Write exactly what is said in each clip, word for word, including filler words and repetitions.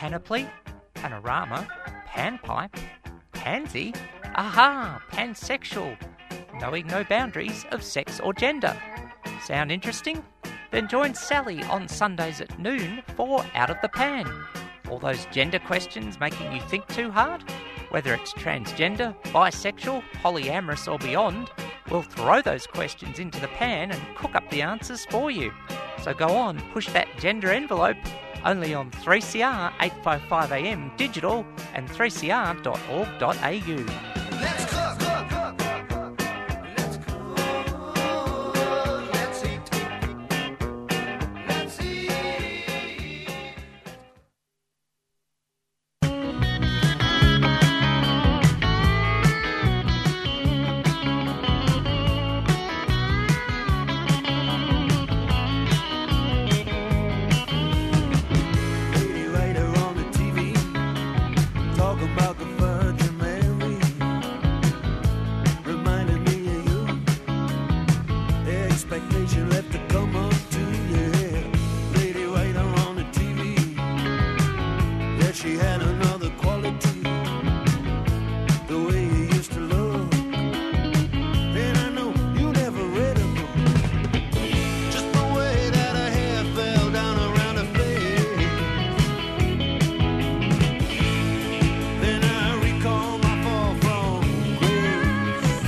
panoply, panorama, panpipe, pansy, aha, pansexual, knowing no boundaries of sex or gender. Sound interesting? Then join Sally on Sundays at noon for Out of the Pan. All those gender questions making you think too hard? Whether it's transgender, bisexual, polyamorous or beyond, we'll throw those questions into the pan and cook up the answers for you. So go on, push that gender envelope, only on three C R eight fifty-five A M digital and three c r dot org dot a u. Let's cook, cook, cook, cook, cook. Let's cook. Let's eat. Let's eat. Lady writer on the T V, talk about the Virgin Mary, reminded me of you. Expectation left to come up to you. Lady writer on the T V, yeah, she had another quality, the way you used to look. And I know you never read a book, just the way that her hair fell down around her face. Then I recall my fall from grace.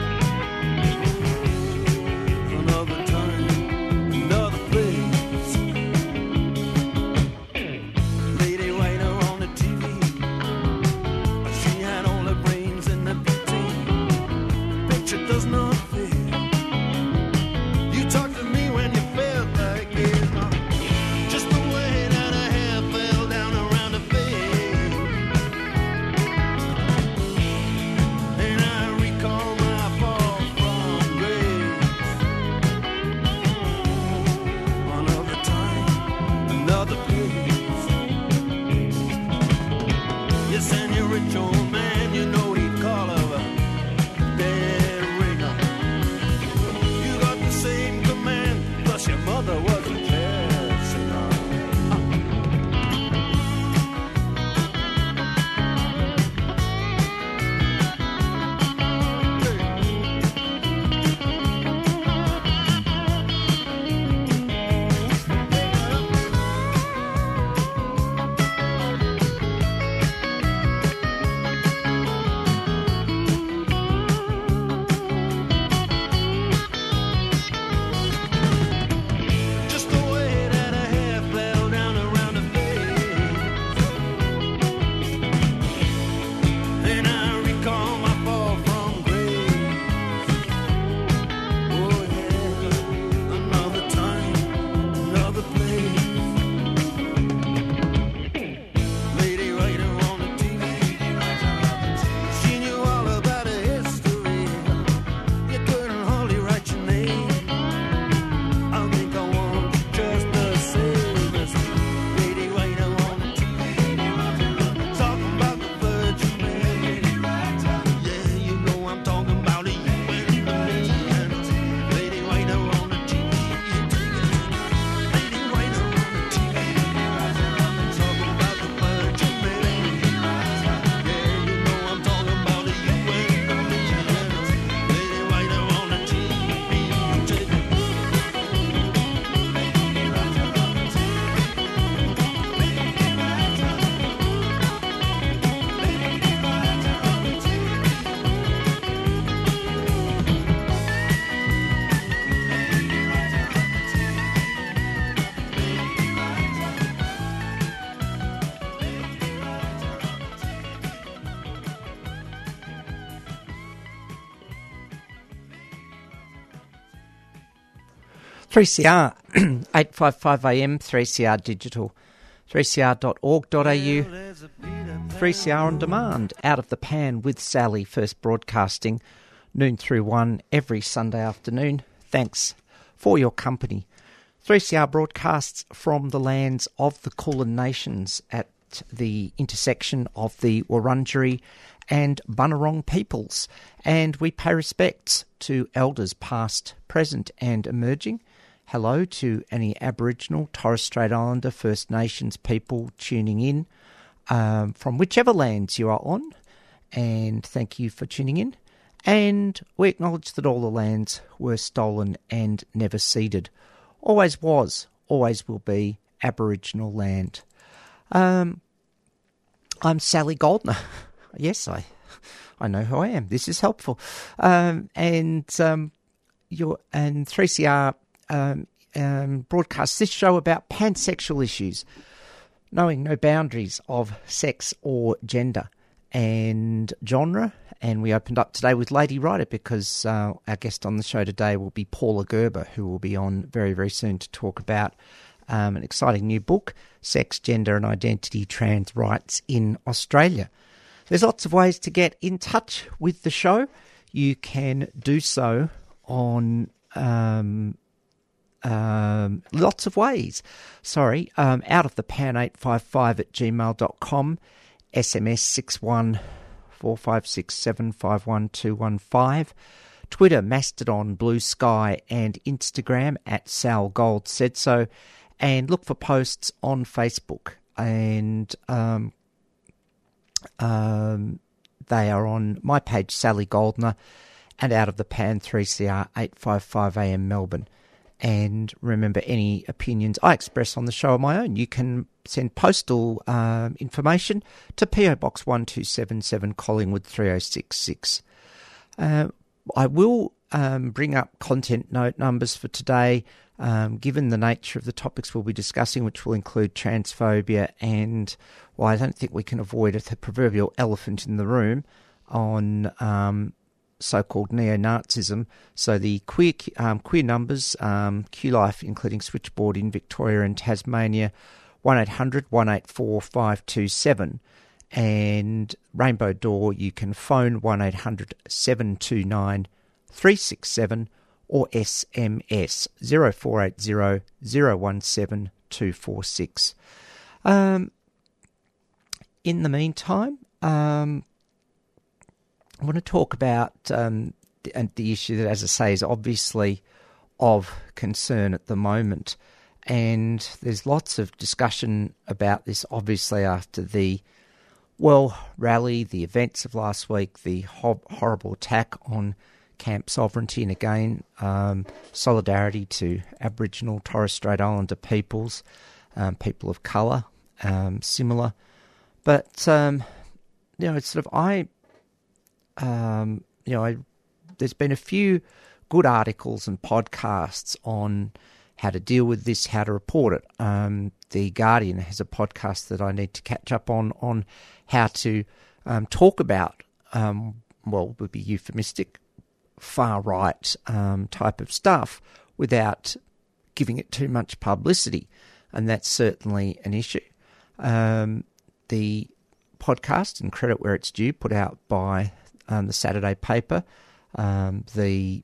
Another time, another place. Lady writer on the T V, she had all her brains in the picture. Picture does not fit. You talked to me when you felt like it. uh, Just the way that her hair fell down around her face. And I recall my fall from grace. Another time, another place. Yes, and your rich old man, you know he'd call her a dead ringer. You got the same command, plus your mother was a jazz singer. Just the way that her hair fell down around her face. And I recall my fall from grace. Oh yeah, another time, another place. Lady writer on the T V, she knew all about her history. You couldn't hardly write your name. I think I want you just the same as lady writer on the T V, talking about the Virgin Mary. Yeah, you know I'm talking about you and me. Lady writer on the T V, lady writer on the T V, talking about the Virgin Mary. Yeah, you know I'm talking about you and me. Lady writer on the T V. three C R eight fifty-five A M, three C R digital, three c r dot org dot a u, three C R on demand, Out of the Pan with Sally, first broadcasting noon through one every Sunday afternoon. Thanks for your company. three C R broadcasts from the lands of the Kulin Nations at the intersection of the Wurundjeri and Bunurong peoples, and we pay respects to elders past, present and emerging. Hello to any Aboriginal, Torres Strait Islander, First Nations people tuning in um, from whichever lands you are on, and thank you for tuning in. And we acknowledge that all the lands were stolen and never ceded. Always was, always will be Aboriginal land. Um, I'm Sally Goldner. Yes, I I know who I am. This is helpful. Um, and um, you're, and three C R um, um, broadcasts this show about pansexual issues, knowing no boundaries of sex or gender and genre. And we opened up today with Lady Writer because uh, our guest on the show today will be Paula Gerber, who will be on very, very soon to talk about um, an exciting new book, Sex, Gender and Identity, Trans Rights in Australia. There's lots of ways to get in touch with the show. You can do so on um, um, lots of ways. Sorry, um, out of the pan eight five five at gmail dot com, S M S six one four five six seven five one two one five, Twitter, Mastodon, Blue Sky, and Instagram at Sal Gold Said So, and look for posts on Facebook. And um, um, they are on my page, Sally Goldner, and Out of the Pan, three C R, eight fifty-five A M Melbourne. And remember, any opinions I express on the show are my own. You can send postal um, information to P O Box one two seven seven, Collingwood three oh six six. Uh, I will um, bring up content note numbers for today, um, given the nature of the topics we'll be discussing, which will include transphobia and, well, I don't think we can avoid it, the proverbial elephant in the room on um, so-called neo-Nazism. So the queer um, queer numbers, um, Q-Life, including Switchboard in Victoria and Tasmania, one eight hundred one eight four five two seven. And Rainbow Door, you can phone one eight hundred seven two nine three six seven or S M S zero four eight zero zero one seven two four six. Um, in the meantime, um, I want to talk about um, the, the issue that, as I say, is obviously of concern at the moment. And there's lots of discussion about this, obviously, after the, well, rally, the events of last week, the ho- horrible attack on Camp Sovereignty, and again, um, solidarity to Aboriginal Torres Strait Islander peoples, um, people of colour, um, similar. But, um, you know, it's sort of, I... Um, you know, I, there's been a few good articles and podcasts on how to deal with this, how to report it. Um, the Guardian has a podcast that I need to catch up on, on how to um, talk about, um, well, would be euphemistic, far-right um, type of stuff without giving it too much publicity. And that's certainly an issue. Um, the podcast, and credit where it's due, put out by Um, the Saturday paper, um, the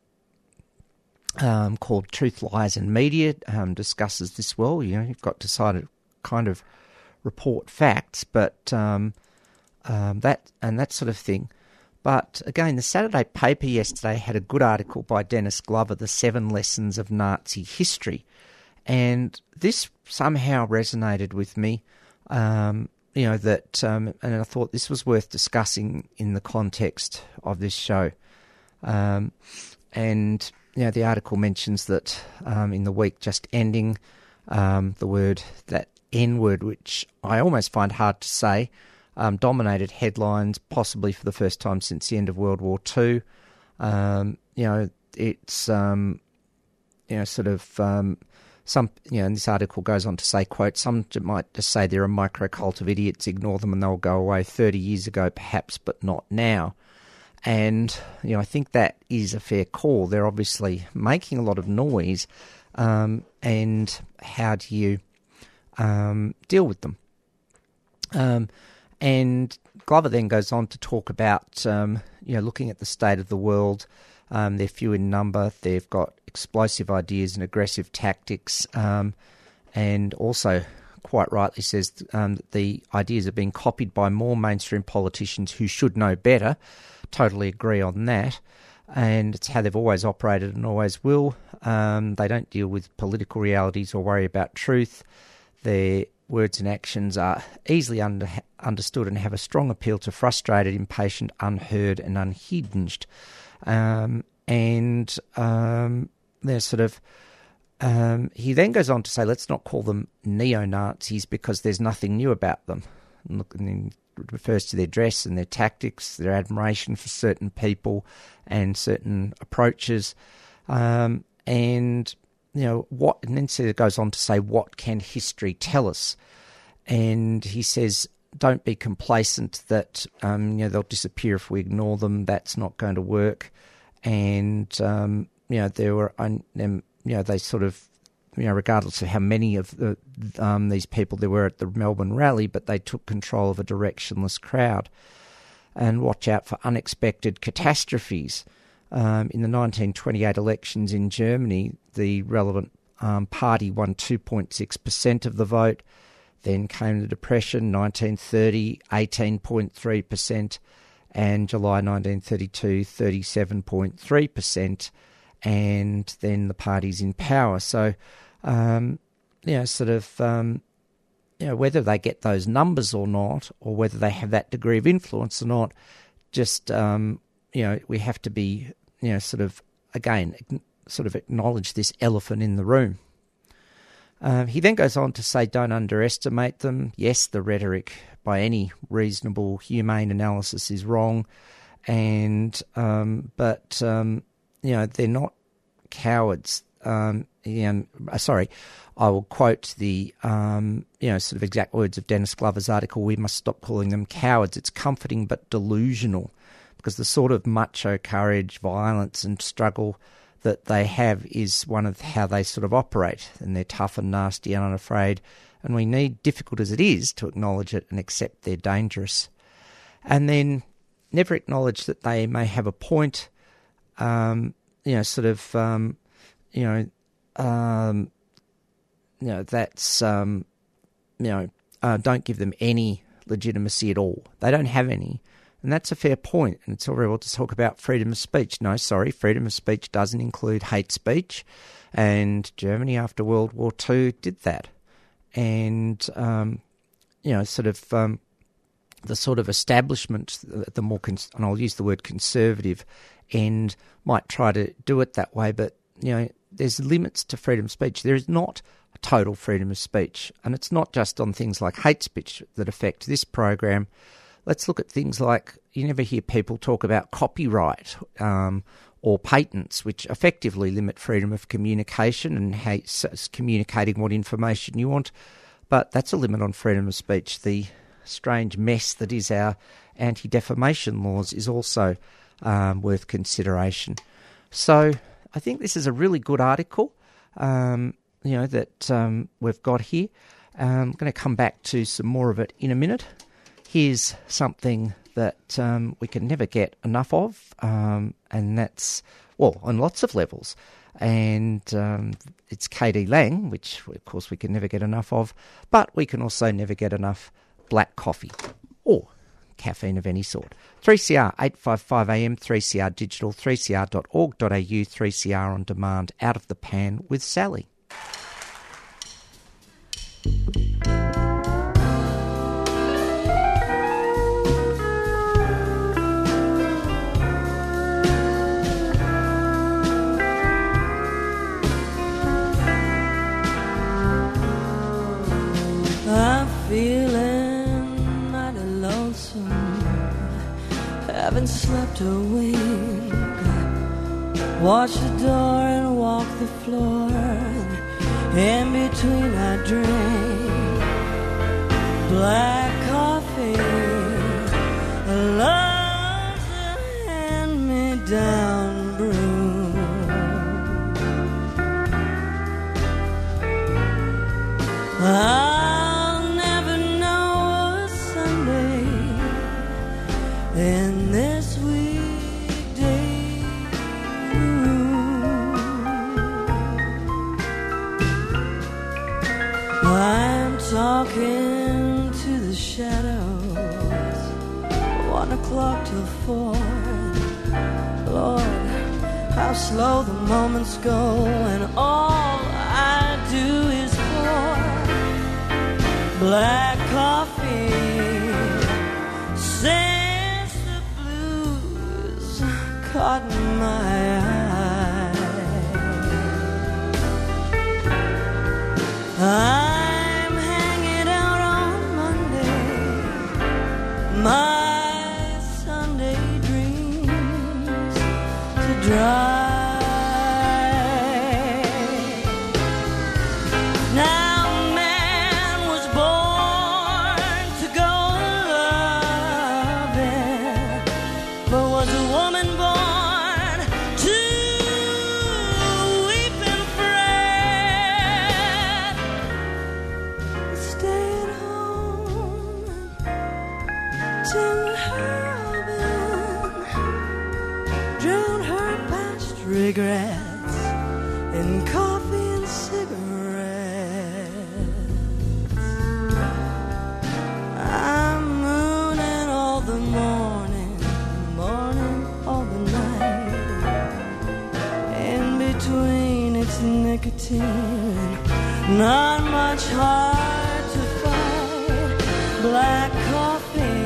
um, called Truth, Lies and Media, um, discusses this well. You know, you've got to side of kind of report facts, but um, um, that and that sort of thing. But again, the Saturday paper yesterday had a good article by Dennis Glover, The Seven Lessons of Nazi History, and this somehow resonated with me. Um, You know, that, um, and I thought this was worth discussing in the context of this show. Um, and, you know, the article mentions that um, in the week just ending, um, the word, that N-word, which I almost find hard to say, um, dominated headlines, possibly for the first time since the end of World War Two. Um, you know, it's, um, you know, sort of... Um, Some, you know, and this article goes on to say, quote, some might just say they're a microcult of idiots, ignore them and they'll go away thirty years ago perhaps, but not now. And, you know, I think that is a fair call. They're obviously making a lot of noise, um, and how do you um, deal with them? Um, and Glover then goes on to talk about, um, you know, looking at the state of the world. Um, they're few in number. They've got explosive ideas and aggressive tactics, um, and also quite rightly says um, that the ideas are being copied by more mainstream politicians who should know better. Totally agree on that. And it's how they've always operated and always will. Um, they don't deal with political realities or worry about truth. They're words and actions are easily under, understood and have a strong appeal to frustrated, impatient, unheard and unhinged. Um, and um, they're sort of... Um, he then goes on to say, let's not call them neo-Nazis because there's nothing new about them. And look, and he refers to their dress and their tactics, their admiration for certain people and certain approaches. Um, and, you know, what, and then it goes on to say, what can history tell us? And he says, don't be complacent that, um, you know, they'll disappear if we ignore them. That's not going to work. And, um, you know, there were, um, you know, they sort of, you know, regardless of how many of the, um, these people there were at the Melbourne rally, but they took control of a directionless crowd. And watch out for unexpected catastrophes. Um, in the nineteen twenty-eight elections in Germany, the relevant um, party won two point six percent of the vote. Then came the Depression, nineteen thirty, eighteen point three percent, and July nineteen thirty-two, thirty-seven point three percent, and then the party's in power. So, um, you know, sort of, um, you know, whether they get those numbers or not, or whether they have that degree of influence or not, just, um, you know, we have to be, you know, sort of, again, sort of acknowledge this elephant in the room. Um, he then goes on to say, don't underestimate them. Yes, the rhetoric by any reasonable, humane analysis is wrong, and um, but um, you know, they're not cowards. Um, you know, sorry, I will quote the um, you know, sort of exact words of Dennis Glover's article. We must stop calling them cowards. It's comforting but delusional, because the sort of macho courage, violence, and struggle that they have is one of how they sort of operate, and they're tough and nasty and unafraid, and we need, difficult as it is, to acknowledge it and accept they're dangerous. And then never acknowledge that they may have a point, um, you know, sort of, um, you know, um, you know, that's, um, you know, uh, don't give them any legitimacy at all. They don't have any. And that's a fair point, and it's all very well to talk about freedom of speech. No, sorry, freedom of speech doesn't include hate speech, and Germany after World War Two did that. And, um, you know, sort of um, the sort of establishment, the more, cons- and I'll use the word conservative, end might try to do it that way, but, you know, there's limits to freedom of speech. There is not a total freedom of speech, and it's not just on things like hate speech that affect this program. Let's look at things like, you never hear people talk about copyright um, or patents, which effectively limit freedom of communication and how communicating what information you want. But that's a limit on freedom of speech. The strange mess that is our anti-defamation laws is also um, worth consideration. So I think this is a really good article, um, you know, that um, we've got here. Um, I'm going to come back to some more of it in a minute. Here's something that um, we can never get enough of, um, and that's, well, on lots of levels. And um, it's K D Lang, which, of course, we can never get enough of, but we can also never get enough black coffee or caffeine of any sort. three C R, eight fifty-five A M, three C R Digital, three c r dot org dot a u, three C R On Demand, Out of the Pan with Sally. Feeling mighty lonesome, haven't slept a wink. Watch the door and walk the floor, in between I drink black coffee, love's a hand-me-down brew. I in this weekday room, I'm talking to the shadows, one o'clock till four. Lord, how slow the moments go, and all I do is pour black coffee, since the blues caught my eye. I'm hanging out on Monday, my Sunday dreams to dry. Regrets in coffee and cigarettes. I'm mooning all the morning, morning all the night. In between it's nicotine, not much hard to fight. Black coffee,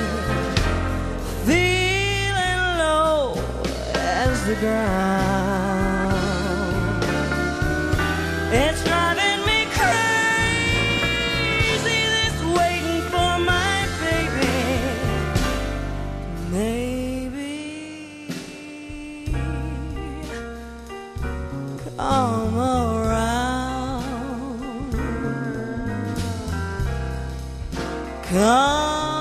feeling low as the ground. It's driving me crazy, this waiting for my baby. Maybe come around, come.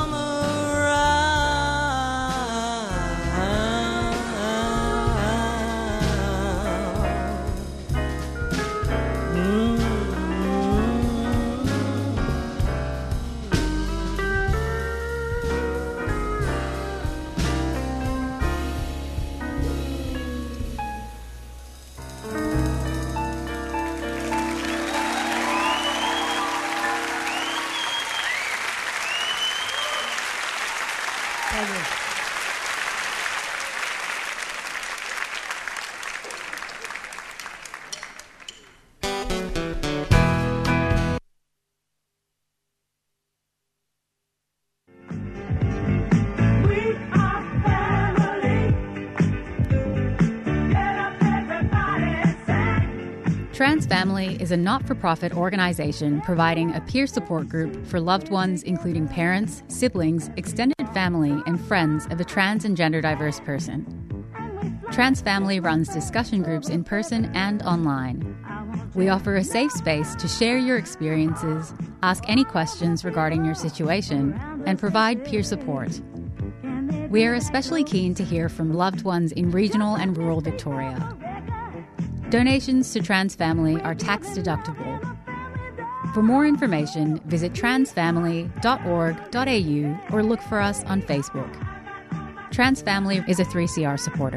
Trans Family is a not-for-profit organisation providing a peer support group for loved ones including parents, siblings, extended family and friends of a trans and gender diverse person. Trans Family runs discussion groups in person and online. We offer a safe space to share your experiences, ask any questions regarding your situation, and provide peer support. We are especially keen to hear from loved ones in regional and rural Victoria. Donations to Trans Family are tax deductible. For more information, visit transfamily dot org dot a u or look for us on Facebook. Trans Family is a three C R supporter.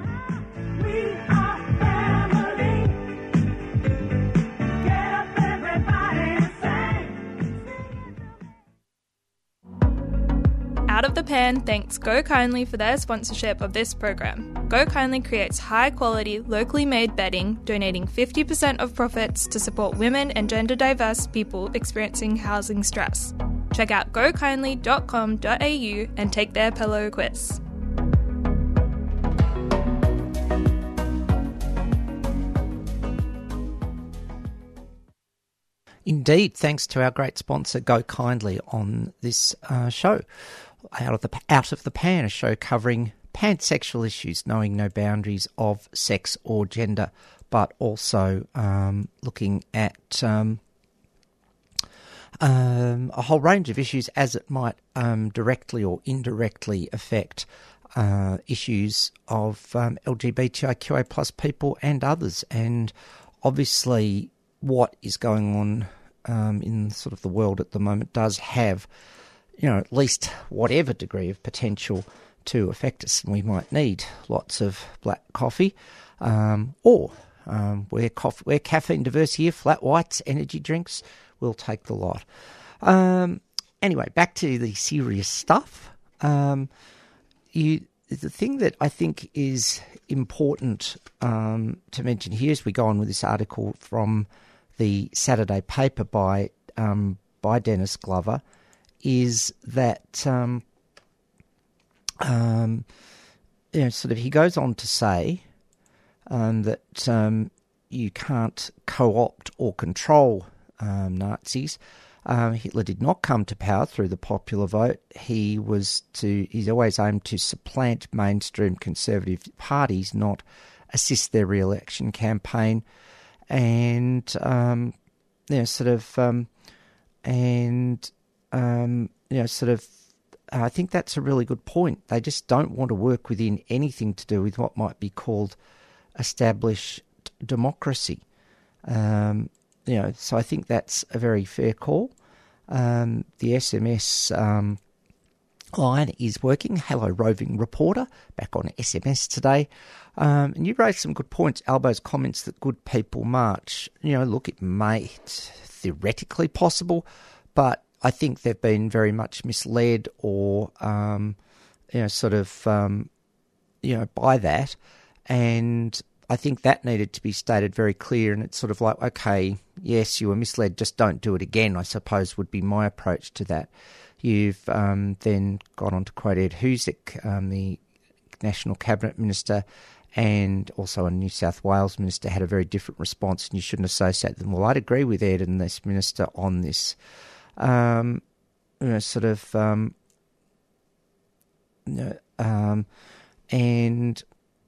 Out of the Pan thanks Go Kindly for their sponsorship of this program. Go Kindly creates high-quality, locally made bedding, donating fifty percent of profits to support women and gender-diverse people experiencing housing stress. Check out go kindly dot com dot a u and take their pillow quiz. Indeed, thanks to our great sponsor, Go Kindly, on this uh, show. Out of the Out of the Pan, a show covering pansexual issues, knowing no boundaries of sex or gender, but also um, looking at um, um, a whole range of issues as it might um, directly or indirectly affect uh, issues of um, L G B T I Q A plus people and others. And obviously what is going on um, in sort of the world at the moment does have, you know, at least whatever degree of potential to affect us. And we might need lots of black coffee um, or um, where, coffee, where caffeine diverse here, flat whites, energy drinks, we'll take the lot. Um, anyway, back to the serious stuff. Um, you, the thing that I think is important um, to mention here as we go on with this article from the Saturday paper by um, by Dennis Glover is that, um, um, you know, sort of he goes on to say um, that um, you can't co-opt or control um, Nazis. Um, Hitler did not come to power through the popular vote. He was to, he's always aimed to supplant mainstream conservative parties, not assist their re-election campaign. And, um, you know, sort of, um, and, um, you know, sort of, I think that's a really good point. They just don't want to work within anything to do with what might be called established democracy. Um, you know, so I think that's a very fair call. Um, the S M S um, line is working. Hello, roving reporter, back on S M S today. Um, and you raised some good points. Albo's comments that good people march. You know, look, it may it's theoretically possible, but I think they've been very much misled or, um, you know, sort of, um, you know, by that. And I think that needed to be stated very clear, and it's sort of like, okay, yes, you were misled, just don't do it again, I suppose, would be my approach to that. You've um, then gone on to quote Ed Husic, um, the National Cabinet Minister, and also a New South Wales Minister had a very different response, and you shouldn't associate them. Well, I'd agree with Ed and this Minister on this. Um, you know, sort of, um, you know, um, and...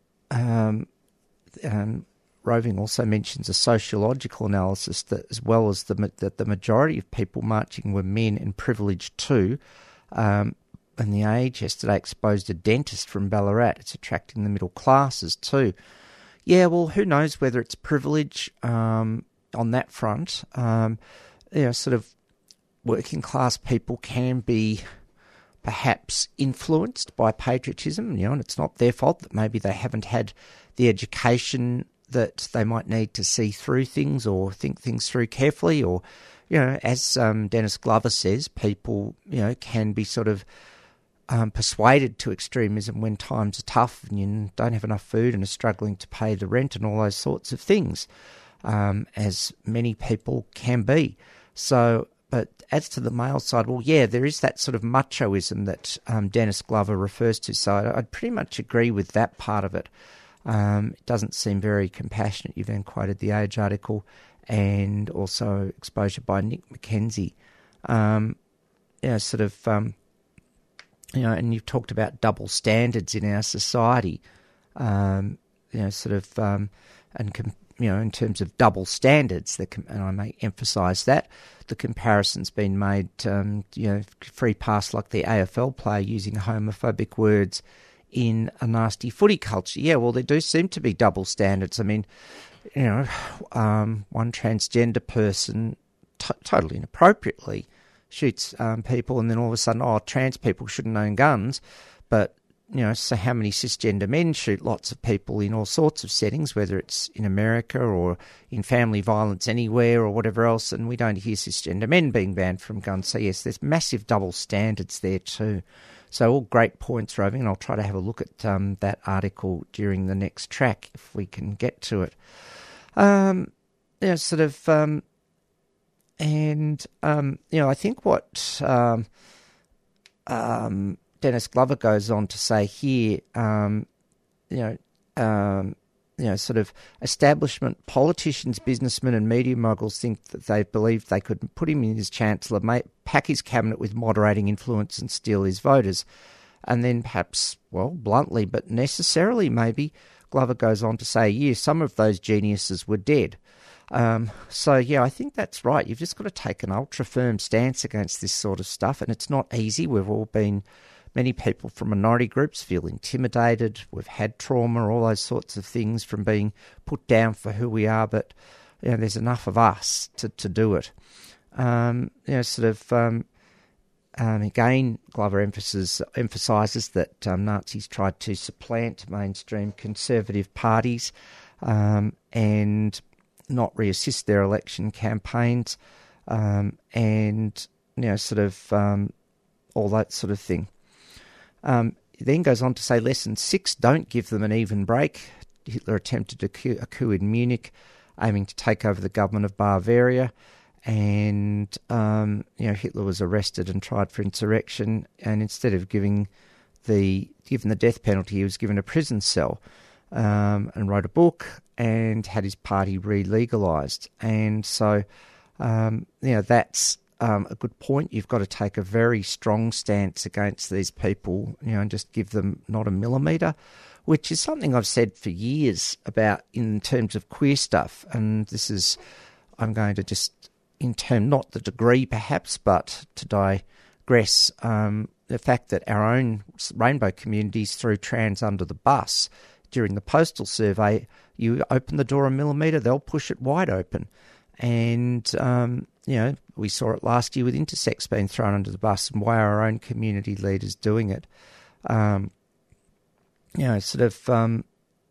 Um, Um, Roving also mentions a sociological analysis that, as well as the that the majority of people marching were men and privileged too. Um, and The Age yesterday exposed a dentist from Ballarat. It's attracting the middle classes too. Yeah, well, who knows whether it's privilege um, on that front. Um, you know, sort of working class people can be perhaps influenced by patriotism, you know, and it's not their fault that maybe they haven't had the education that they might need to see through things or think things through carefully, or, you know, as um, Dennis Glover says, people, you know, can be sort of um, persuaded to extremism when times are tough and you don't have enough food and are struggling to pay the rent and all those sorts of things, um, as many people can be. So, but as to the male side, well, yeah, there is that sort of machoism that um, Dennis Glover refers to. So I'd, I'd pretty much agree with that part of it. Um, it doesn't seem very compassionate. You've then quoted the Age article and also exposure by Nick McKenzie. Um, you know, sort of, um, you know, and you've talked about double standards in our society. Um, you know, sort of, um, and com- you know, in terms of double standards, the com- and I may emphasise that, the comparison's been made, um, you know, free pass like the A F L player using homophobic words in a nasty footy culture. Yeah, well, there do seem to be double standards. I mean, you know, um, one transgender person t- totally inappropriately shoots um, people, and then all of a sudden, oh, trans people shouldn't own guns, but you know, so how many cisgender men shoot lots of people in all sorts of settings, whether it's in America or in family violence anywhere or whatever else, and we don't hear cisgender men being banned from guns. So yes, there's massive double standards there too. So all great points, Roving, and I'll try to have a look at um, that article during the next track if we can get to it. Um, you know, sort of, um, and, um, you know, I think what... Um, um, Dennis Glover goes on to say here, um, you know, um, you know, sort of establishment politicians, businessmen and media moguls think that they believe they could put him in as Chancellor, make, pack his cabinet with moderating influence and steal his voters. And then perhaps, well, bluntly, but necessarily maybe, Glover goes on to say, yeah, some of those geniuses were dead. Um, so, yeah, I think that's right. You've just got to take an ultra-firm stance against this sort of stuff, and it's not easy. We've all been... Many people from minority groups feel intimidated. We've had trauma, all those sorts of things from being put down for who we are, but you know, there's enough of us to, to do it. Um, you know, sort of, um, um, again, Glover emphasizes, emphasizes that um, Nazis tried to supplant mainstream conservative parties um, and not re-assist their election campaigns um, and, you know, sort of um, all that sort of thing. Um, he then goes on to say, lesson six, don't give them an even break. Hitler attempted a coup, a coup in Munich, aiming to take over the government of Bavaria, and um, you know Hitler was arrested and tried for insurrection, and instead of giving the given the death penalty, he was given a prison cell, um, and wrote a book and had his party re-legalised. And so, um, you know, that's um, a good point. You've got to take a very strong stance against these people, you know, and just give them not a millimetre, which is something I've said for years about in terms of queer stuff. And this is, I'm going to just, in term, not the degree perhaps, but to digress, um, the fact that our own rainbow communities threw trans under the bus during the postal survey. You open the door a millimetre, they'll push it wide open. And, um, you know, we saw it last year with intersex being thrown under the bus, and why are our own community leaders doing it? Um, you know, sort of, um,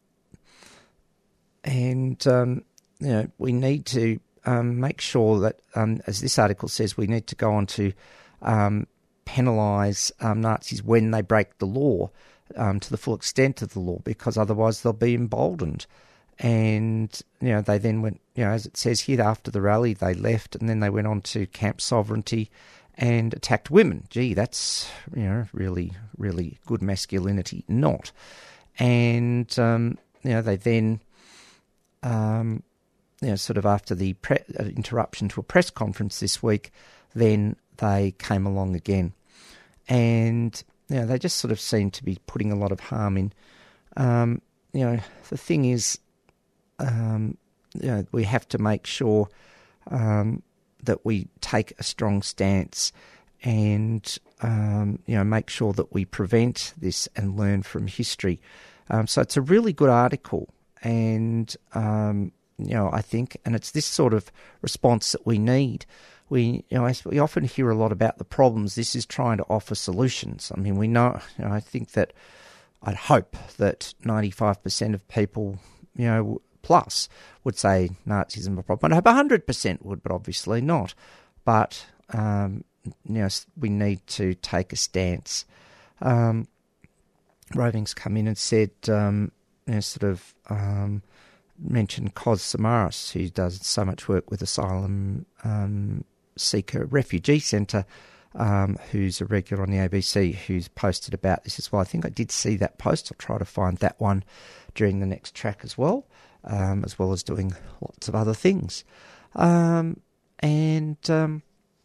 and, um, you know, we need to um, make sure that, um, as this article says, we need to go on to um, penalise um, Nazis when they break the law um, to the full extent of the law, because otherwise they'll be emboldened. And, you know, they then went, you know, as it says here, after the rally, they left, and then they went on to Camp Sovereignty and attacked women. Gee, that's, you know, really, really good masculinity. Not. And, um, you know, they then, um, you know, sort of after the pre- uh, interruption to a press conference this week, then they came along again. And, you know, they just sort of seem to be putting a lot of harm in. Um, you know, the thing is, Um, you know, we have to make sure um, that we take a strong stance and, um, you know, make sure that we prevent this and learn from history. Um, so it's a really good article, and, um, you know, I think, and it's this sort of response that we need. We, you know, we often hear a lot about the problems. This is trying to offer solutions. I mean, we know, you know, I think that I'd hope that ninety-five percent of people, you know, plus would say Nazism a problem. I hope one hundred percent would, but obviously not. But, um, you know, we need to take a stance. Um, Roving's come in and said, um, you know, sort of um, mentioned Kos Samaras, who does so much work with Asylum um, Seeker Refugee Centre, um, who's a regular on the A B C, who's posted about this as well. I think I did see that post. I'll try to find that one during the next track as well. Um, as well as doing lots of other things. Um, and, um,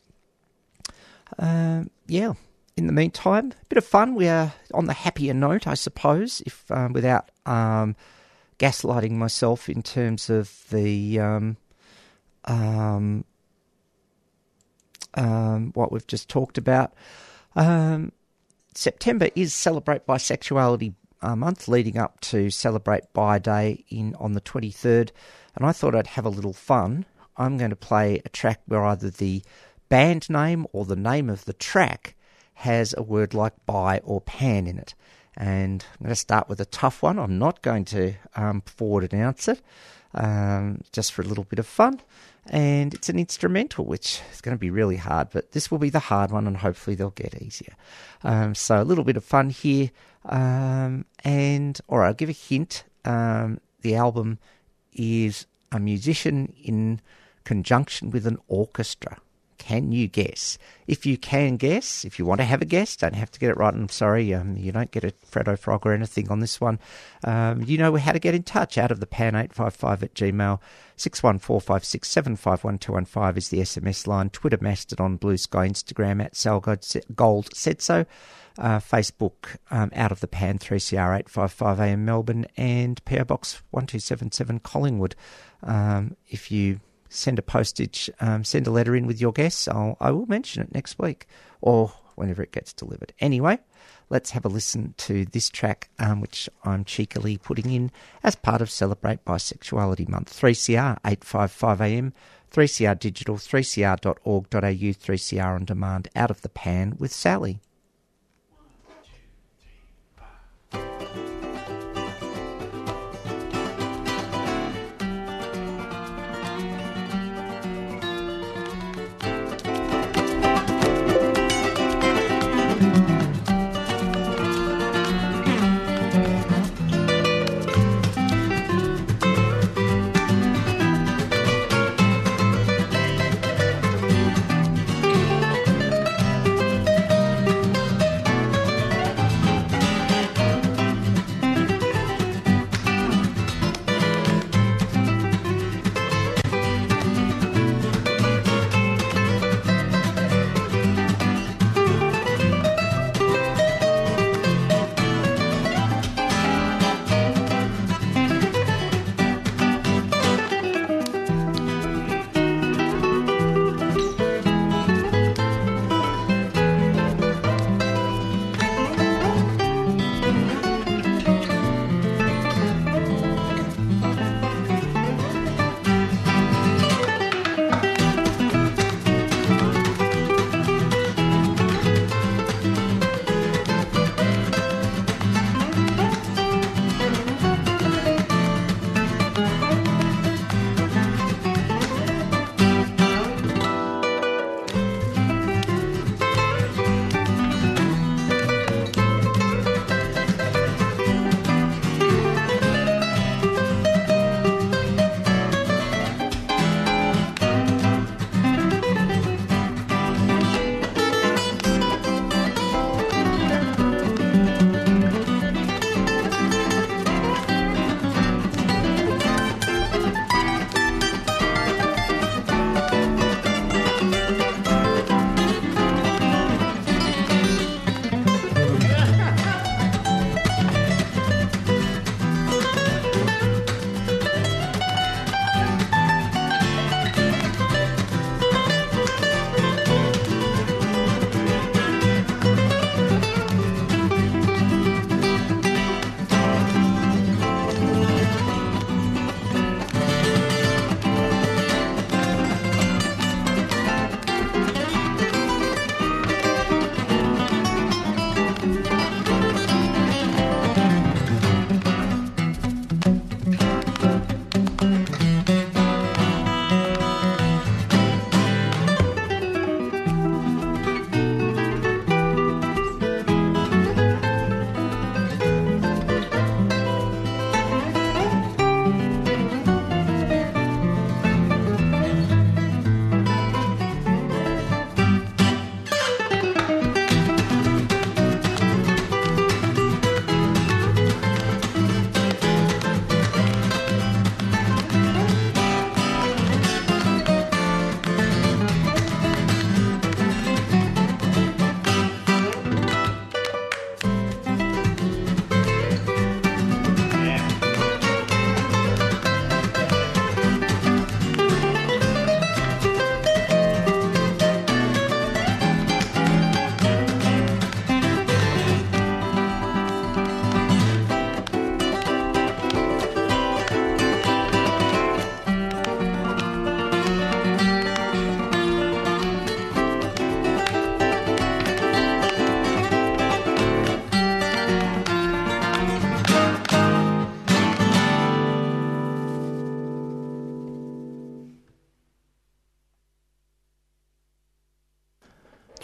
uh, yeah, in the meantime, a bit of fun. We are on the happier note, I suppose, if um, without um, gaslighting myself in terms of the um, um, um, what we've just talked about. Um, September is Celebrate Bisexuality A month leading up to Celebrate Bi Day in on the twenty-third, and I thought I'd have a little fun. I'm going to play a track where either the band name or the name of the track has a word like bi or pan in it. And I'm going to start with a tough one. I'm not going to um, forward announce it, um, just for a little bit of fun. And it's an instrumental, which is going to be really hard, but this will be the hard one, and hopefully they'll get easier. Um, so a little bit of fun here. Um, and, all right, I'll give a hint. Um, the album is a musician in conjunction with an orchestra. Can you guess? If you can guess, if you want to have a guess, don't have to get it right. I'm sorry, um, you don't get a Freddo Frog or anything on this one. Um, you know how to get in touch. Out of the pan eight five five at Gmail. six one four five six seven five one two one five is the S M S line. Twitter, Mastodon, Blue Sky, Instagram at Salgold said so. Uh, Facebook, um, Out of the Pan, three C R eight fifty-five A M Melbourne, and P O Box one two seven seven Collingwood. Um, if you send a postage, um, send a letter in with your guess, I'll, I will mention it next week or whenever it gets delivered. Anyway, let's have a listen to this track, um, which I'm cheekily putting in as part of Celebrate Bisexuality Month. three C R eight fifty-five A M, three C R Digital, three c r dot org dot a u, three C R On Demand, Out of the Pan with Sally.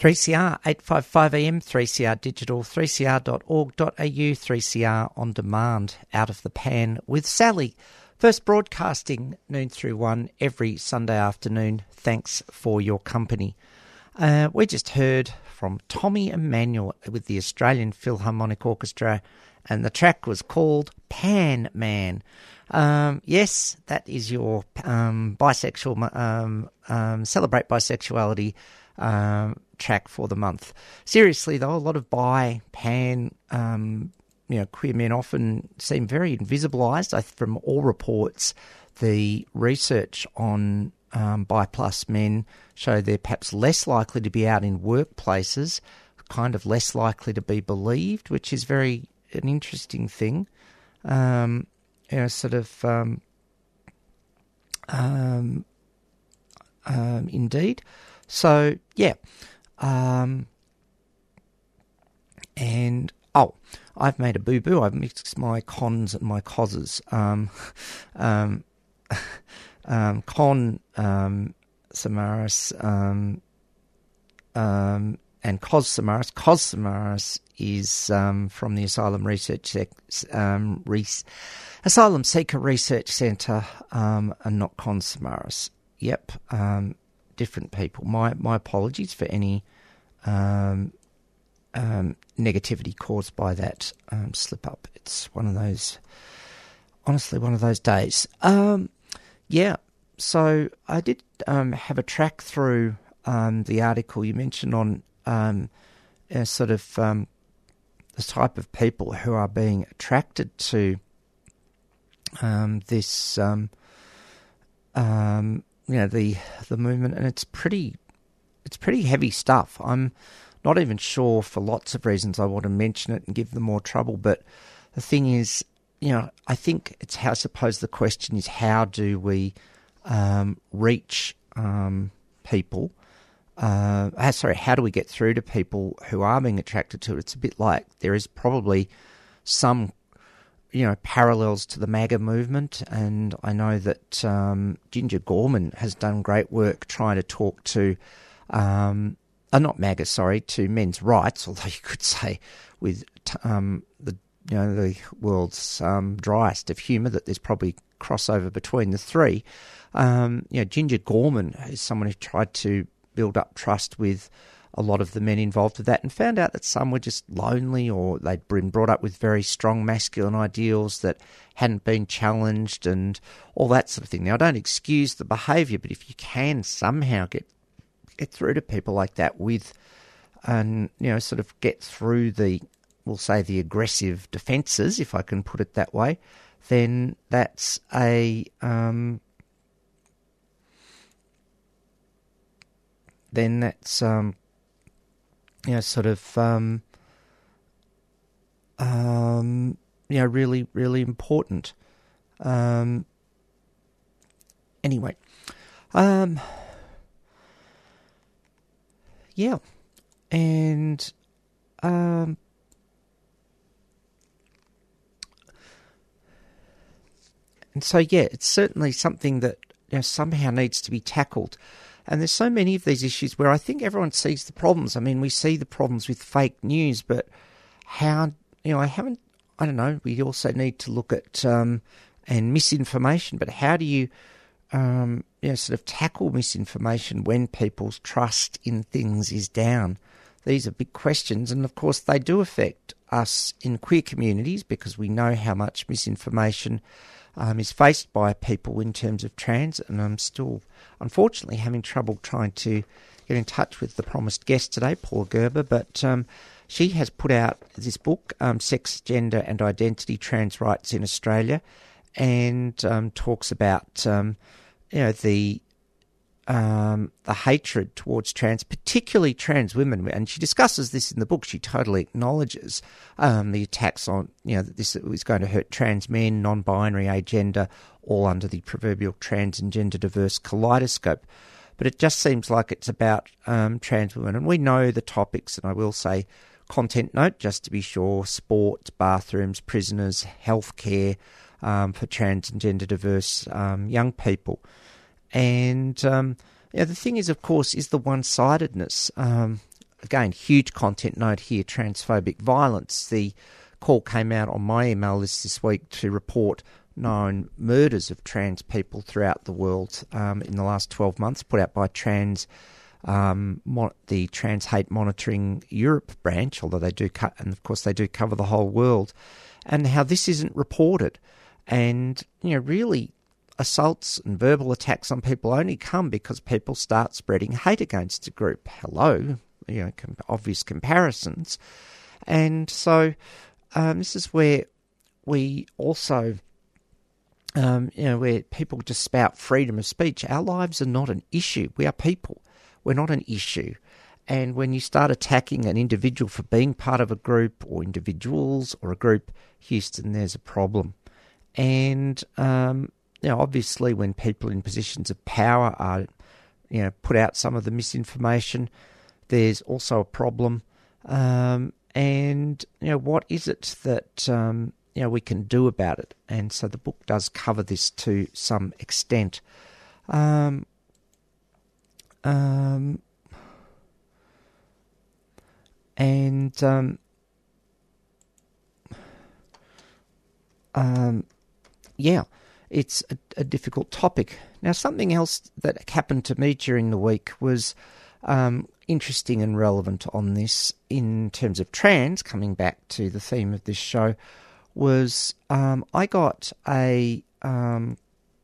three C R, eight fifty-five A M, three C R Digital, three c r dot org dot a u, three C R On Demand, Out of the Pan with Sally. First broadcasting noon through one every Sunday afternoon. Thanks for your company. Uh, we just heard from Tommy Emmanuel with the Australian Philharmonic Orchestra, and the track was called Pan Man. Um, yes, that is your um, bisexual, um, um, celebrate bisexuality um, track for the month. Seriously though, a lot of bi, pan, um, you know, queer men often seem very invisibilised. I, from all reports, the research on um, bi plus men show they're perhaps less likely to be out in workplaces, kind of less likely to be believed, which is very an interesting thing. Um, you know, sort of, um, um, um, indeed. So, yeah. Um, and, oh, I've made a boo-boo. I've mixed my cons and my causes. Um, um, um, con, um, Samaras, um, um, and cos Samaras. Cos Samaras is um, from the Asylum Research um, Res- Asylum Seeker Research Centre, um, and not Con Samaras. Yep, um, different people. My my apologies for any um, um, negativity caused by that um, slip up. It's one of those, honestly, one of those days. Um, yeah, so I did um, have a track through um, the article you mentioned on um, a sort of um, the type of people who are being attracted to um, this, um, um, you know, the the movement, and it's pretty, it's pretty heavy stuff. I'm not even sure, for lots of reasons, I want to mention it and give them more trouble. But the thing is, you know, I think it's how. I suppose the question is, how do we um, reach um, people? Uh, sorry, how do we get through to people who are being attracted to it? It's a bit like there is probably some, you know, parallels to the MAGA movement, and I know that um, Ginger Gorman has done great work trying to talk to, um, uh, not MAGA, sorry, to men's rights, although you could say with um, the, you know, the world's um, driest of humour that there's probably crossover between the three. Um, you know, Ginger Gorman is someone who tried to build up trust with a lot of the men involved with that, and found out that some were just lonely, or they'd been brought up with very strong masculine ideals that hadn't been challenged and all that sort of thing. Now, I don't excuse the behaviour, but if you can somehow get get through to people like that with, and you know, sort of get through the, we'll say, the aggressive defences, if I can put it that way, then that's a um, then that's, um, you know, sort of, um, um, you know, really, really important. Um, anyway, um, yeah, and, um, and so, yeah, it's certainly something that, you know, somehow needs to be tackled. And there's so many of these issues where I think everyone sees the problems. I mean, we see the problems with fake news, but how, you know, I haven't, I don't know, we also need to look at, um, and misinformation, but how do you, um, you know, sort of tackle misinformation when people's trust in things is down? These are big questions, and of course they do affect us in queer communities, because we know how much misinformation Um, is faced by people in terms of trans, and I'm still, unfortunately, having trouble trying to get in touch with the promised guest today, Paula Gerber, but um, she has put out this book, um, Sex, Gender and Identity, Trans Rights in Australia, and um, talks about, um, you know, the um, the hatred towards trans, particularly trans women, and she discusses this in the book. She totally acknowledges um, the attacks on, you know, that this is going to hurt trans men, non-binary, agender, all under the proverbial trans and gender diverse kaleidoscope. But it just seems like it's about um, trans women, and we know the topics, and I will say, content note, just to be sure: sports, bathrooms, prisoners, healthcare um, for trans and gender diverse um, young people. And um, you know, the thing is, of course, is the one-sidedness. Um, again, huge content note here, transphobic violence. The call came out on my email list this week to report known murders of trans people throughout the world um, in the last twelve months, put out by Trans, um, mo- the Trans Hate Monitoring Europe branch, although they do cut, and of course they do cover the whole world, and how this isn't reported. And, you know, really, assaults and verbal attacks on people only come because people start spreading hate against a group. Hello, you know, com- obvious comparisons. And so um, this is where we also, um, you know, where people just spout freedom of speech. Our lives are not an issue. We are people. We're not an issue. And when you start attacking an individual for being part of a group or individuals or a group, Houston, there's a problem. And, um, you know, obviously when people in positions of power are, you know, put out some of the misinformation, there's also a problem. Um, and, you know, what is it that, um, you know, we can do about it? And so the book does cover this to some extent. Um, um, and, um, um, yeah, it's a, a difficult topic. Now, something else that happened to me during the week was um, interesting and relevant on this in terms of trans, coming back to the theme of this show, was um, I got a um,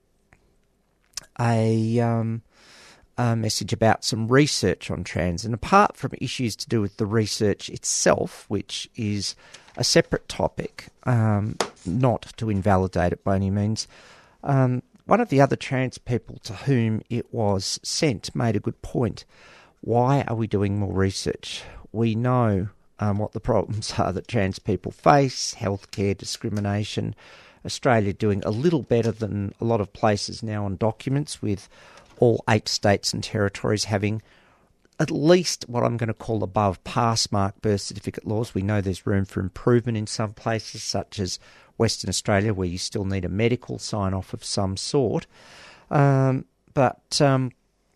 a, um, a message about some research on trans. And apart from issues to do with the research itself, which is a separate topic, um, not to invalidate it by any means, um, one of the other trans people to whom it was sent made a good point. Why are we doing more research? We know um, what the problems are that trans people face, healthcare, discrimination. Australia doing a little better than a lot of places now on documents, with all eight states and territories having at least what I'm going to call above pass mark birth certificate laws. We know there's room for improvement in some places, such as Western Australia, where you still need a medical sign-off of some sort. Um, but um,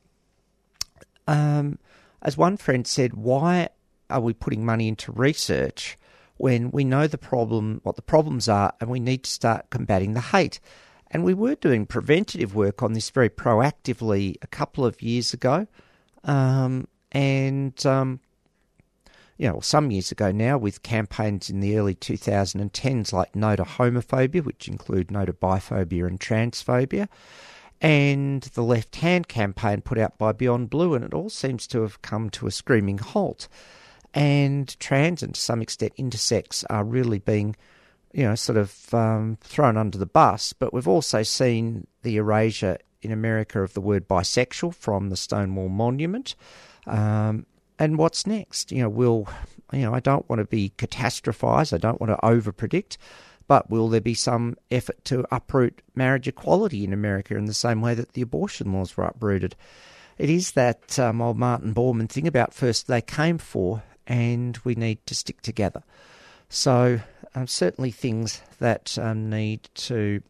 um, as one friend said, why are we putting money into research when we know the problem, what the problems are, and we need to start combating the hate? And we were doing preventative work on this very proactively a couple of years ago. Um, and, um, you know, some years ago now, with campaigns in the early two thousand tens like No to Homophobia, which include No to Biphobia and Transphobia, and the Left Hand campaign put out by Beyond Blue, and it all seems to have come to a screaming halt. And trans and to some extent intersex are really being, you know, sort of um, thrown under the bus. But we've also seen the erasure in America of the word bisexual from the Stonewall Monument. Um, and what's next? You know, will, you know, I don't want to be catastrophized. I don't want to over-predict. But will there be some effort to uproot marriage equality in America in the same way that the abortion laws were uprooted? It is that um, old Martin Bormann thing about first they came for, and we need to stick together. So um, certainly things that um, need to,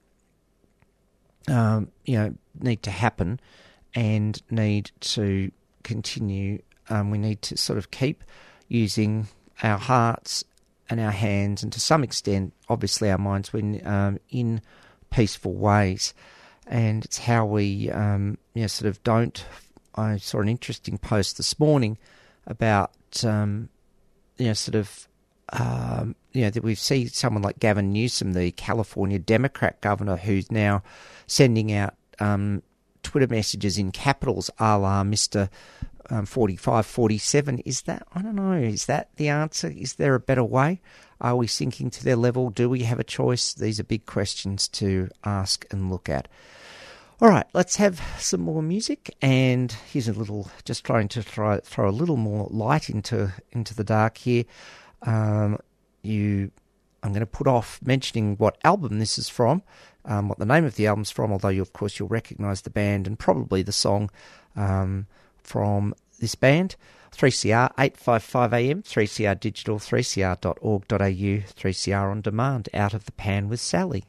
um, you know, need to happen and need to continue. Um, we need to sort of keep using our hearts and our hands, and to some extent, obviously, our minds when um, in peaceful ways. And it's how we, um, you know, sort of don't. I saw an interesting post this morning about, um, you know, sort of, um, you know, that we see someone like Gavin Newsom, the California Democrat governor, who's now sending out um, Twitter messages in capitals a la Mister Um, forty-five forty-seven. Is that, I don't know, is that the answer? Is there a better way? Are we sinking to their level? Do we have a choice? These are big questions to ask and look at. All right, let's have some more music, and here's a little, just trying to throw, throw a little more light into into the dark here. Um, you, I'm going to put off mentioning what album this is from, um, what the name of the album's from, although you, of course you'll recognise the band and probably the song um, from this band. three C R, eight fifty-five A M, three C R Digital, three c r dot org dot a u, three C R On Demand, Out of the Pan with Sally.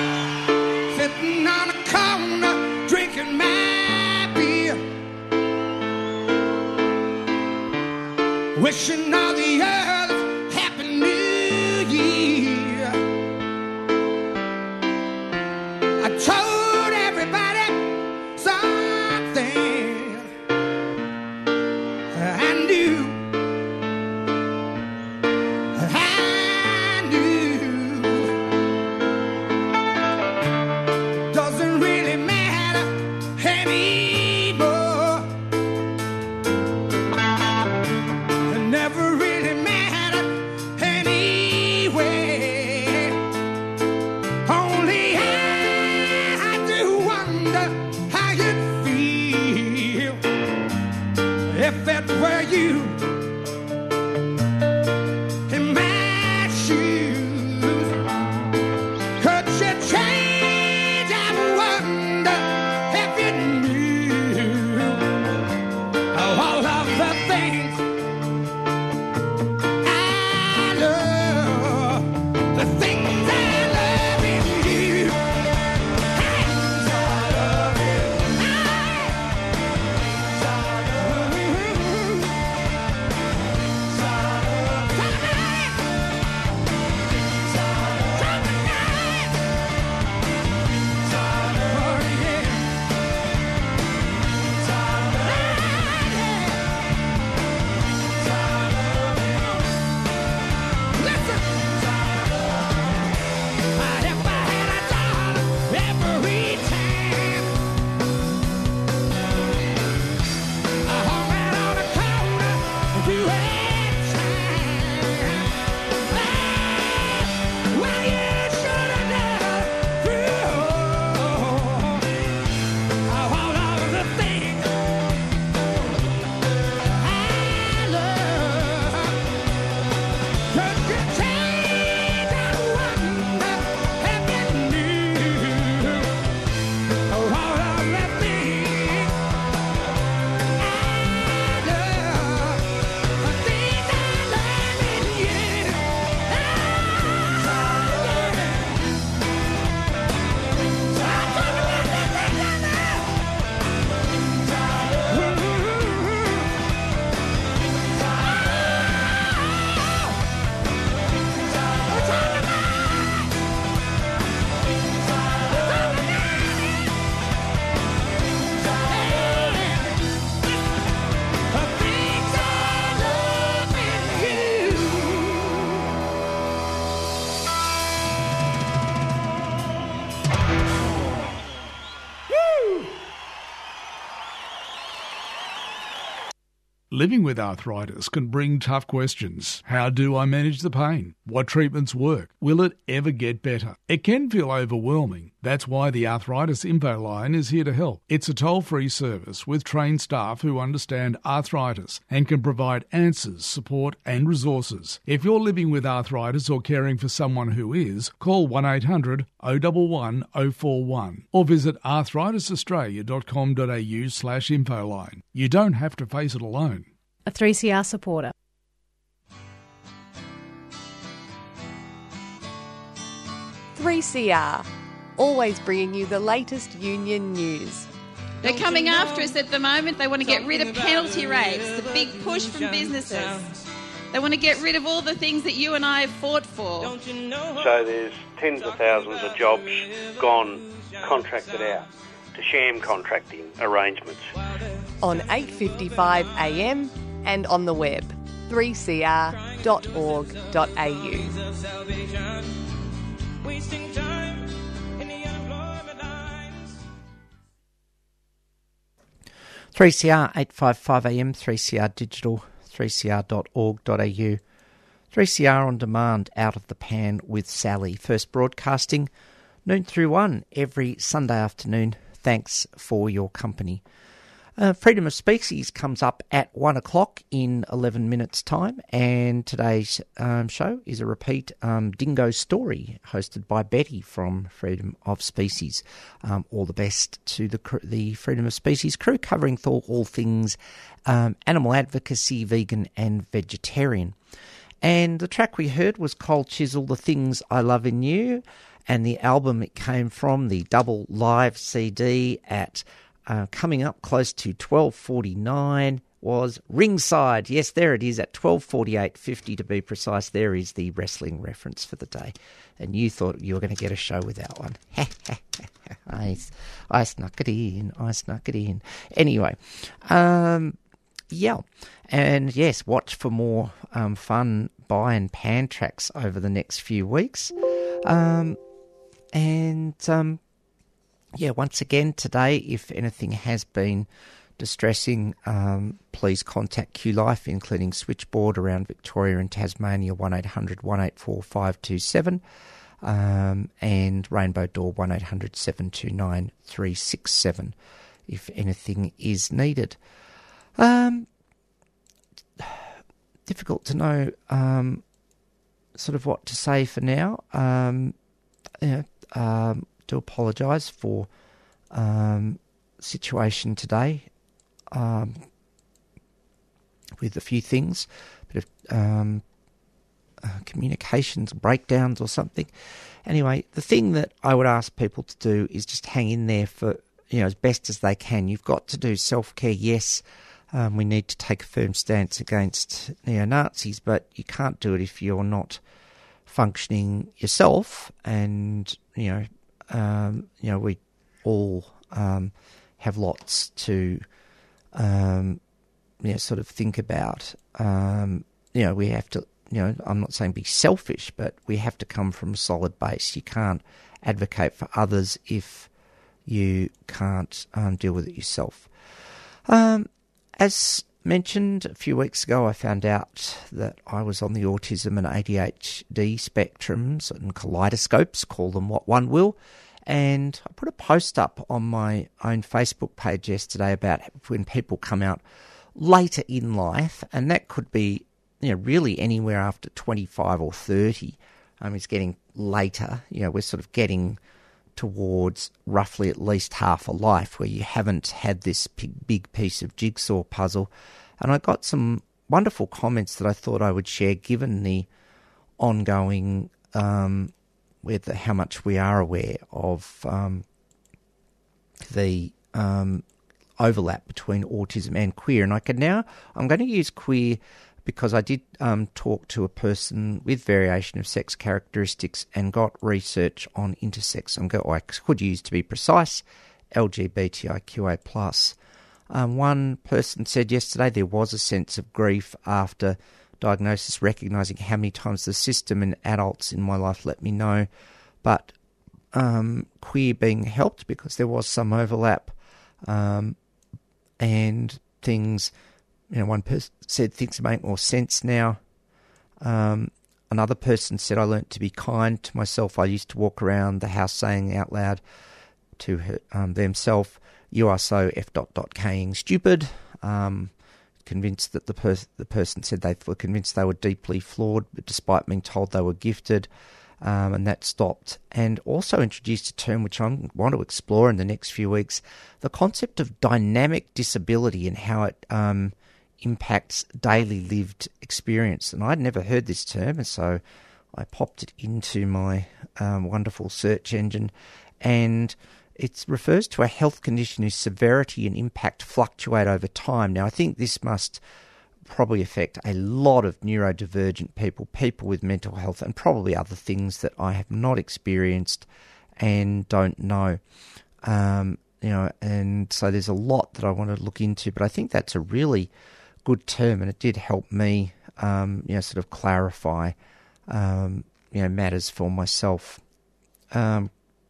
Sitting on a corner, drinking my beer. wishing all the others happy new year. I told everybody something I knew. I knew. Doesn't really matter anymore. It never really mattered anyway. Only I do wonder how you'd feel if it were you in my shoes. Could you change? I wonder if you knew all of the things I love, the things I love in you. Hey, I love you. Living with arthritis can bring tough questions. How do I manage the pain? What treatments work? Will it ever get better? It can feel overwhelming. That's why the Arthritis Info Line is here to help. It's a toll-free service with trained staff who understand arthritis and can provide answers, support and resources. If you're living with arthritis or caring for someone who is, call one eight hundred oh one one oh four one or visit arthritis australia dot com dot a u slash infoline. You don't have to face it alone. A three C R supporter. three C R, always bringing you the latest union news. They're coming after us at the moment. They want to get rid of penalty rates, the big push from businesses. They want to get rid of all the things that you and I have fought for. So there's tens of thousands of jobs gone contracted out to sham contracting arrangements. On eight fifty-five a m and on the web, three c r dot org dot a u. three C R eight fifty-five a m, three C R Digital, three c r dot org dot a u. three C R On Demand, Out of the Pan with Sally. First broadcasting noon through one every Sunday afternoon. Thanks for your company. Uh, Freedom of Species comes up at one o'clock in eleven minutes' time, and today's um, show is a repeat um, Dingo Story, hosted by Betty from Freedom of Species. Um, all the best to the cr- the Freedom of Species crew, covering th- all things um, animal advocacy, vegan and vegetarian. And the track we heard was Cold Chisel, The Things I Love in You, and the album it came from, the double live C D at Uh, coming up close to twelve forty-nine was ringside. Yes, there it is at twelve forty-eight fifty to be precise. There is the wrestling reference for the day. And you thought you were going to get a show with that one. I, I snuck it in. I snuck it in. Anyway, um, yeah. And yes, watch for more um, fun buy and pan tracks over the next few weeks. Um, and um, yeah, once again today, if anything has been distressing, um, please contact Q Life, including switchboard around Victoria and Tasmania, one eight hundred one eight four five two seven, um, and Rainbow Door one eight hundred seven two nine three six seven if anything is needed. Um, difficult to know um, sort of what to say for now. Um, yeah, um, do apologise for um, situation today. Um, with a few things, a bit of um, uh, communications breakdowns or something. Anyway, the thing that I would ask people to do is just hang in there for, you know, as best as they can. You've got to do self-care, yes. Um, we need to take a firm stance against neo-Nazis, but you can't do it if you're not functioning yourself. And, you know, um, you know, we all um, have lots to Um, you know, sort of think about, um, you know, we have to, you know, I'm not saying be selfish, but we have to come from a solid base. You can't advocate for others if you can't um, deal with it yourself. Um, as mentioned a few weeks ago, I found out that I was on the autism and A D H D spectrums and kaleidoscopes, call them what one will. And I put a post up on my own Facebook page yesterday about when people come out later in life, and that could be, you know, really anywhere after twenty-five or thirty. Um, it's getting later. You know, we're sort of getting towards roughly at least half a life where you haven't had this big, big piece of jigsaw puzzle. And I got some wonderful comments that I thought I would share, given the ongoing Um, with how much we are aware of um, the um, overlap between autism and queer. And I can now, I'm going to use queer because I did um, talk to a person with variation of sex characteristics and got research on intersex, and go, I could use, to be precise, L G B T I Q A plus. Um, one person said yesterday there was a sense of grief after diagnosis, recognising how many times the system and adults in my life let me know, but um, queer being helped because there was some overlap, um, and things, you know, one person said things make more sense now. Um, another person said, I learnt to be kind to myself. I used to walk around the house saying out loud to her, um, themselves, you are so F dot dot K-ing stupid. Um, convinced that the, pers- the person said they were convinced they were deeply flawed, but despite being told they were gifted, um, and that stopped. And also introduced a term which I want to explore in the next few weeks, the concept of dynamic disability and how it um, impacts daily lived experience. And I'd never heard this term, and so I popped it into my um, wonderful search engine, and it refers to a health condition whose severity and impact fluctuate over time. Now, I think this must probably affect a lot of neurodivergent people, people with mental health, and probably other things that I have not experienced and don't know. Um, you know, and so there's a lot that I want to look into, but I think that's a really good term, and it did help me, um, you know, sort of clarify, um, you know, matters for myself. Um,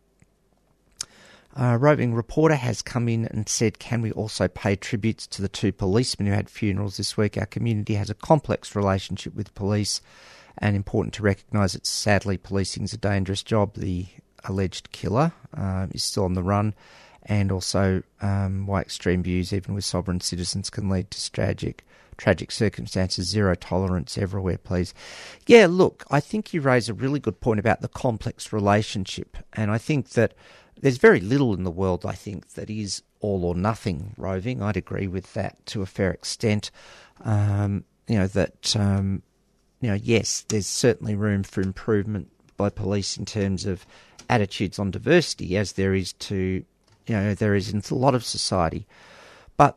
A roving reporter has come in and said, can we also pay tributes to the two policemen who had funerals this week? Our community has a complex relationship with police, and important to recognise that sadly policing is a dangerous job. The alleged killer um, is still on the run, and also um, why extreme views, even with sovereign citizens, can lead to tragic tragic circumstances. Zero tolerance everywhere, please. Yeah, look, I think you raise a really good point about the complex relationship, and I think that there's very little in the world, I think, that is all or nothing roving. I'd agree with that to a fair extent. Um, you know, that, um, you know, yes, there's certainly room for improvement by police in terms of attitudes on diversity, as there is to, you know, there is in a lot of society. But that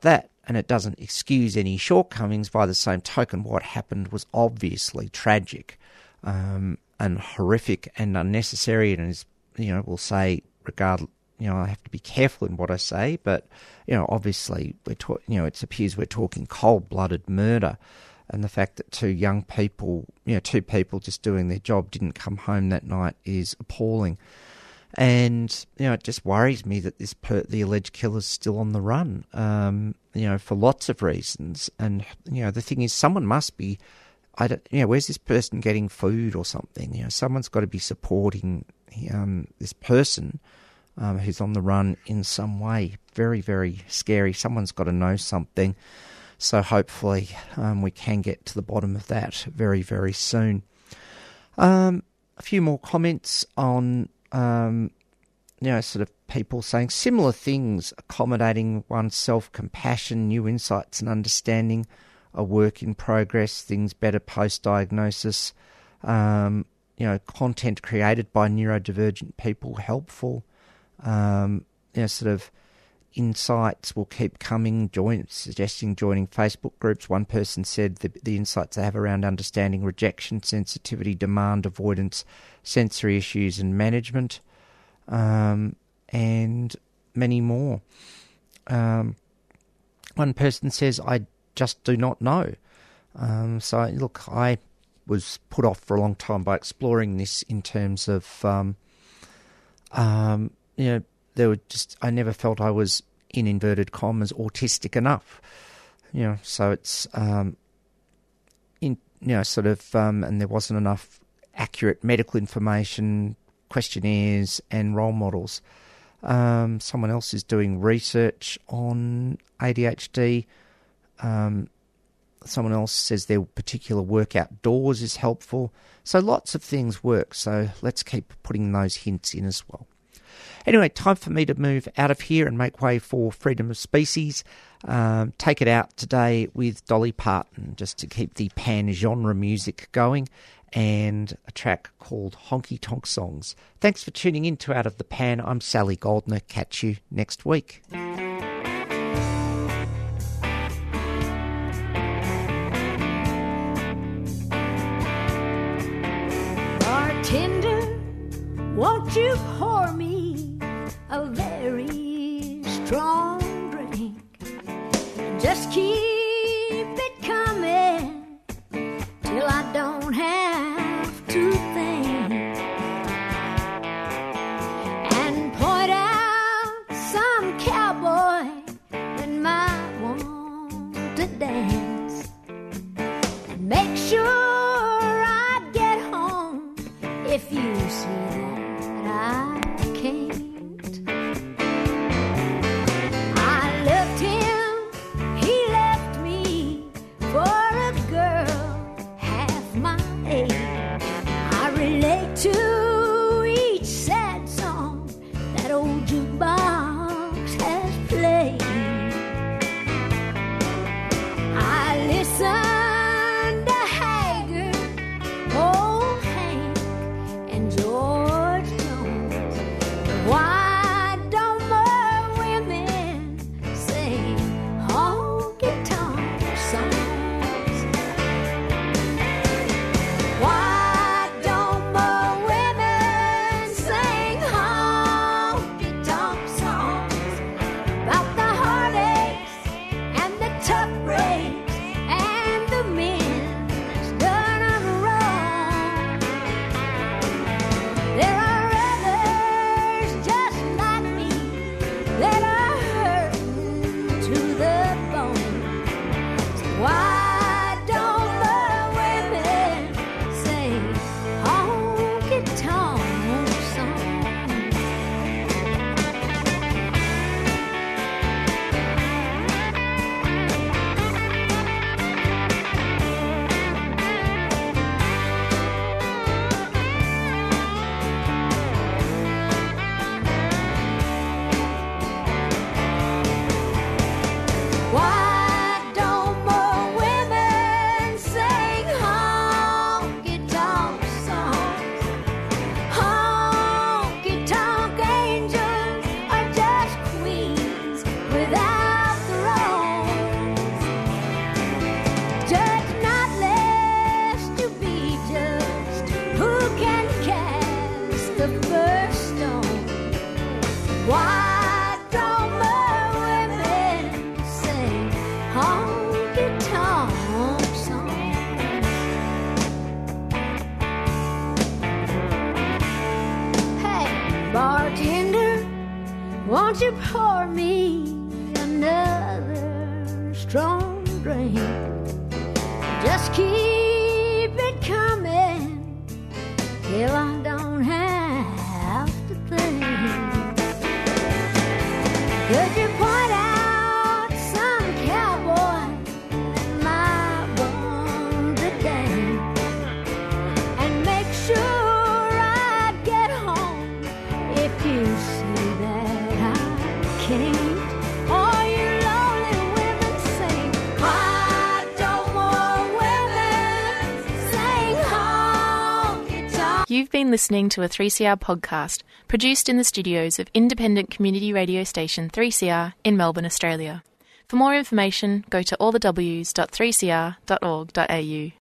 and it doesn't excuse any shortcomings. By the same token, what happened was obviously tragic um, and horrific and unnecessary, and is, you know, we'll say, regardless, you know, I have to be careful in what I say, but, you know, obviously, we're talk- you know, it appears we're talking cold-blooded murder, and the fact that two young people, you know, two people just doing their job didn't come home that night is appalling. And, you know, it just worries me that this per- the alleged killer's still on the run, um, you know, for lots of reasons. And, you know, the thing is, someone must be, I don't, you know, where's this person getting food or something? You know, someone's got to be supporting um, this person um, who's on the run in some way. Very, very scary. Someone's got to know something. So hopefully um, we can get to the bottom of that very, very soon. Um, a few more comments on... Um, you know, sort of people saying similar things, accommodating oneself, compassion, new insights and understanding, a work in progress, things better post-diagnosis, um, you know, content created by neurodivergent people, helpful, um, you know, sort of insights will keep coming, join, suggesting joining Facebook groups. One person said the, the insights they have around understanding rejection, sensitivity, demand, avoidance, sensory issues and management, um, and many more. Um, one person says, I just do not know. Um, so, look, I was put off for a long time by exploring this in terms of, um, um, you know, there were just, I never felt I was, in inverted commas, autistic enough. You know, so it's, um, in, you know, sort of, um, and there wasn't enough accurate medical information, questionnaires and role models. Um, someone else is doing research on A D H D. Um, someone else says their particular work outdoors is helpful. So lots of things work. So let's keep putting those hints in as well. Anyway, time for me to move out of here and make way for Freedom of Species. Um, take it out today with Dolly Parton, just to keep the pan-genre music going, and a track called Honky Tonk Songs. Thanks for tuning in to Out of the Pan. I'm Sally Goldner. Catch you next week. Bartender, won't you pour me a very strong drink? Just keep it coming till I don't have to think, and point out some cowboy that might want to dance, and make sure I get home if you see that I can't. I left him, he left me for a girl half my age. I relate to each sad song that old jukebox has played. I listen to Haggard, old Hank, and George Jones. Why won't you pour me another strong drink? Just keep it coming till I don't have to think. Could you point out some cowboy that might want to dance and make sure I get home if you see that I can't? All you lonely women sing, why don't more women sing honky tonk? You've been listening to a three C R podcast produced in the studios of independent community radio station three C R in Melbourne, Australia. For more information, go to all the w s dot three c r dot org dot a u.